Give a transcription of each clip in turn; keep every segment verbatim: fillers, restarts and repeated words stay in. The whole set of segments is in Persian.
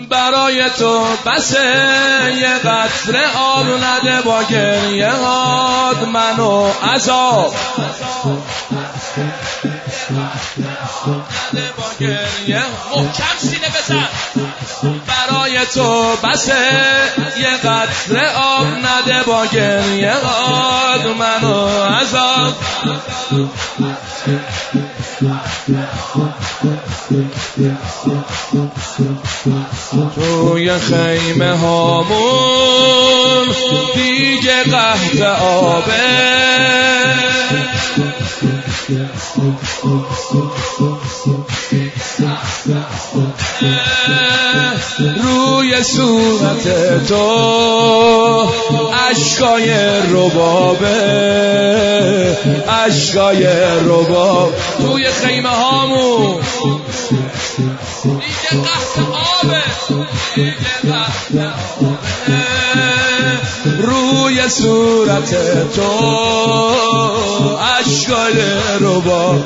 برای تو بسه یه قطره آب نده با گریه هات منو عذاب نده با گریه محکم سینه بزن برای تو بسه یه قطره آب نده با گریه هات منو عذاب توی خیمه هامون دیگه قحط آبه روی صورت تو اشکای ربابه اشکای رباب توی خیمه هامون دیگه قحط آبه دیگه قحط آبه روی صورت تو اشکای رباب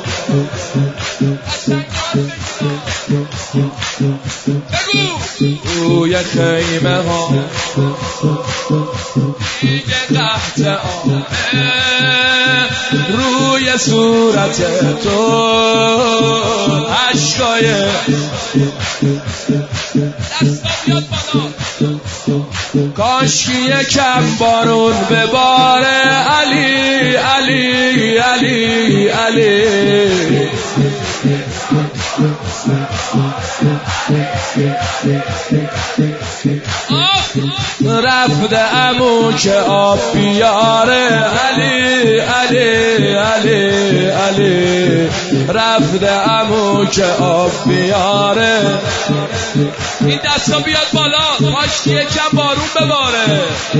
روی خیمه ها دیگه قحط آبه روی صورت تو اشکای دستا بیاد بالا کاشکی یکم بارون بباره علی علی علی علی رفته عمو که آب بیاره علی علی علی علی رفته عمو که آب بیاره این دستا بیاد بالا کاشکی یکم بارون بباره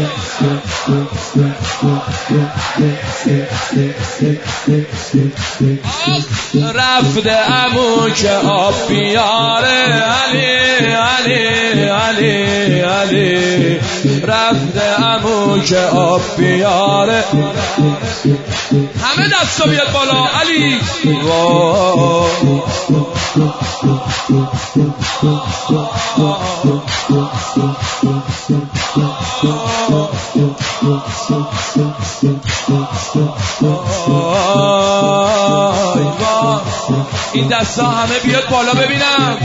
رفته عمو که آب بیاره علی علی علی علی رفته عمو که آب بیاره همه دستا بیاد بالا علی این دستا همه بیاد بالا ببینم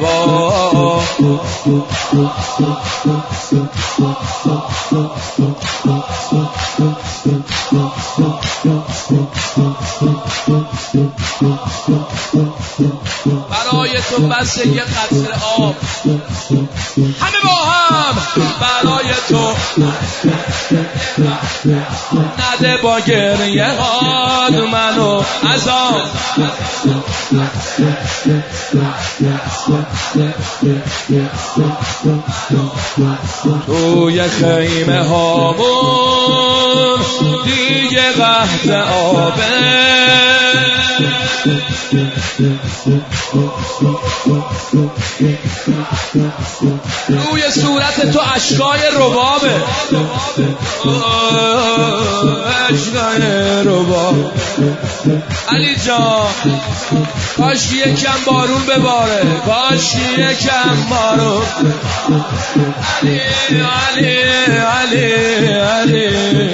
برای تو بس یه قطره آب همه با هم برای تو نده با گریه هات منو عذاب توی خیمه هامون دیگه قحط آبه روی صورت تو اشکای ربابه اشکای رباب علی جان کاش یکم بارون بباره کاش یکم بارون علی علی علی علی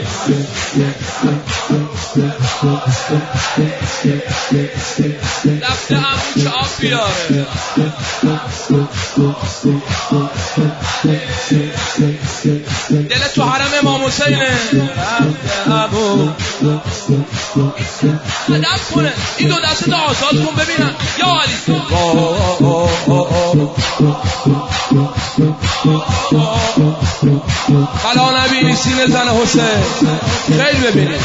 رفته عمو که آب بیاره دل تو حرم امام حسینه رفته عمو ادب کنه این دو دست تو آزاد کن ببینم یا علی خلا نبی سینه زن حسین خیلی ببینید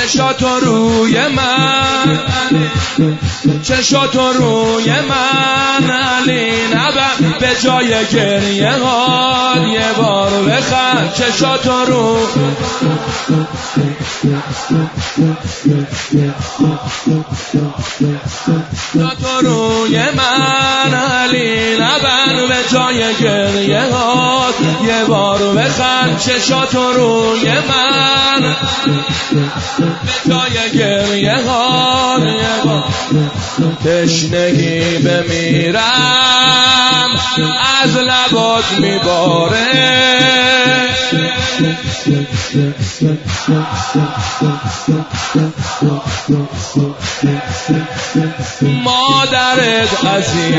چشاتو روی من چشاتو روی من علی نبر به جای گریه ها یه بار بخند چشاتو رو چشاتو روی من علی نبر به جای گریه ها یه بار بخند چشاتو روی من به جای گریه ها یه بار تشنگی بمیرم از لبات میباره مادرت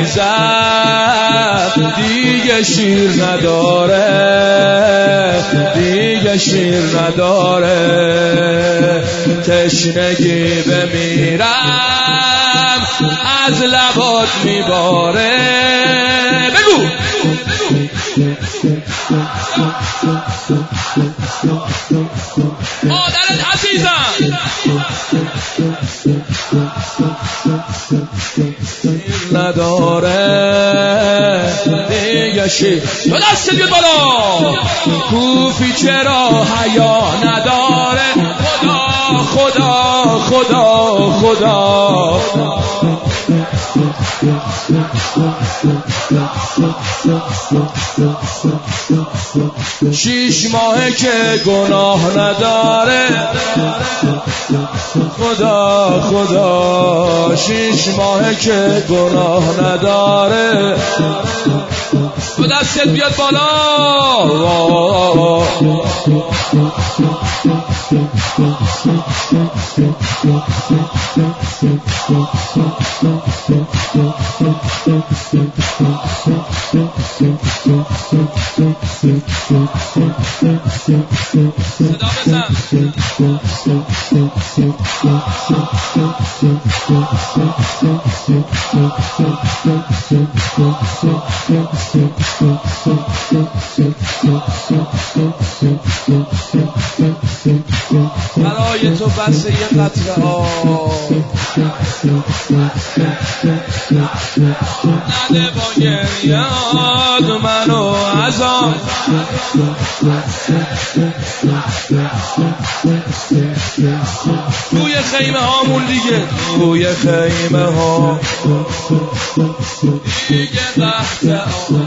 عزیزم دیگه شیر نداره دیگه شیر نداره تشنگی بمیرم از لبات میباره بگو مادرت عزیزم نداره دیگه شیر تو دست بیاد بالا کوفی چرا حیا نداره خدا خدا خدا خدا شیش ماهه که گناه نداره خدا خدا شیش ماهه که گناه نداره تو دستت بیاد بالا صدا بزن برای تو بس یه قطره آب نده با گریاد منو از آن توی خیمه هامون دیگه توی خیمه ها دیگه قهده آن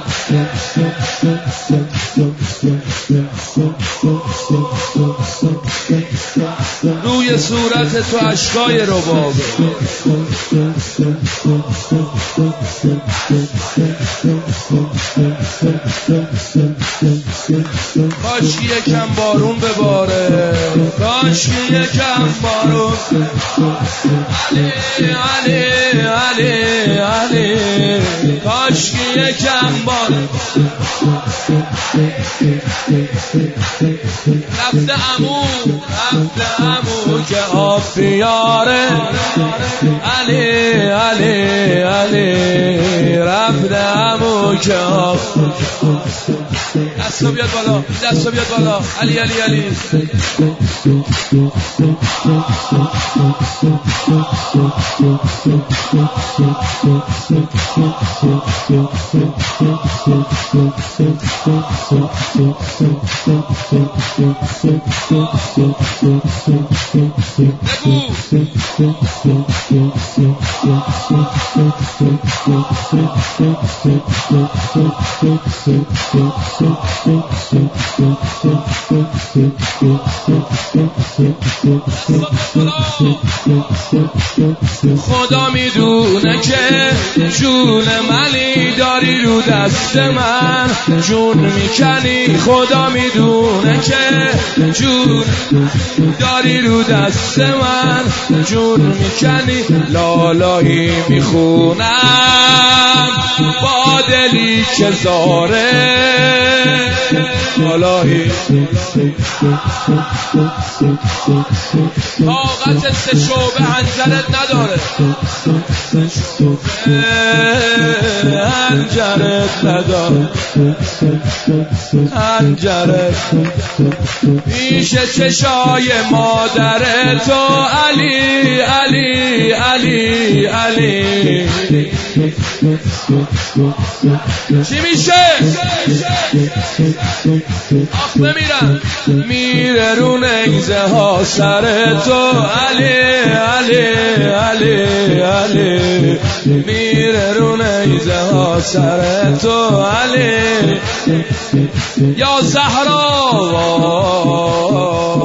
روی صورت تو اشکای ربابه کاش یکم بارون بباره کاش یکم بارون علی علی علی علی کاش یکم بارون رفته عمو رفته عمو که آب بیاره علی علی علی رفته عمو که آب دستو بیاد بالا دستو بیاد بالا علی علی علی خدا میدونه که جون منی داری رو دست من جون میکنی خدا میدونه که جون داری رو دست من جون میکنی لالایی میخونم با دلی که زاره الهی طاقت سه شعبه هنجرت نداره هنجرت نداره هنجرت پیش چشای مادر تو علی علی علی علی چی میشه؟ آخ بمیرم میره رو نیزه ها سر تو علی علی علی علی میره رو نیزه ها سر تو علی یا زهرا